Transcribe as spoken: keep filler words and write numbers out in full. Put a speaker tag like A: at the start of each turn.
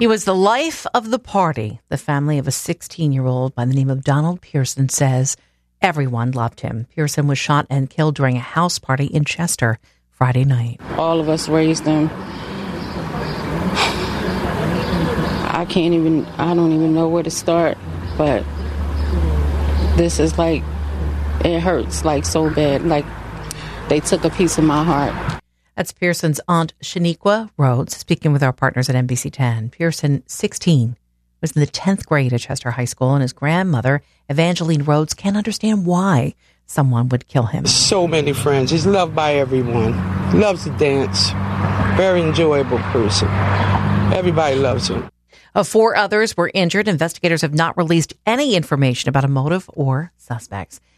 A: He was the life of the party. The family of a sixteen-year-old by the name of Donald Pearson says everyone loved him. Pearson was shot and killed during a house party in Chester Friday night.
B: All of us raised him. I can't even, I don't even know where to start, but this is like, it hurts like so bad, like they took a piece of my heart.
A: That's Pearson's aunt, Shaniqua Rhodes, speaking with our partners at N B C ten. Pearson, sixteen, was in the tenth grade at Chester High School, and his grandmother, Evangeline Rhodes, can't understand why someone would kill him.
C: So many friends. He's loved by everyone. Loves to dance. Very enjoyable person. Everybody loves him.
A: Uh, four others were injured. Investigators have not released any information about a motive or suspects.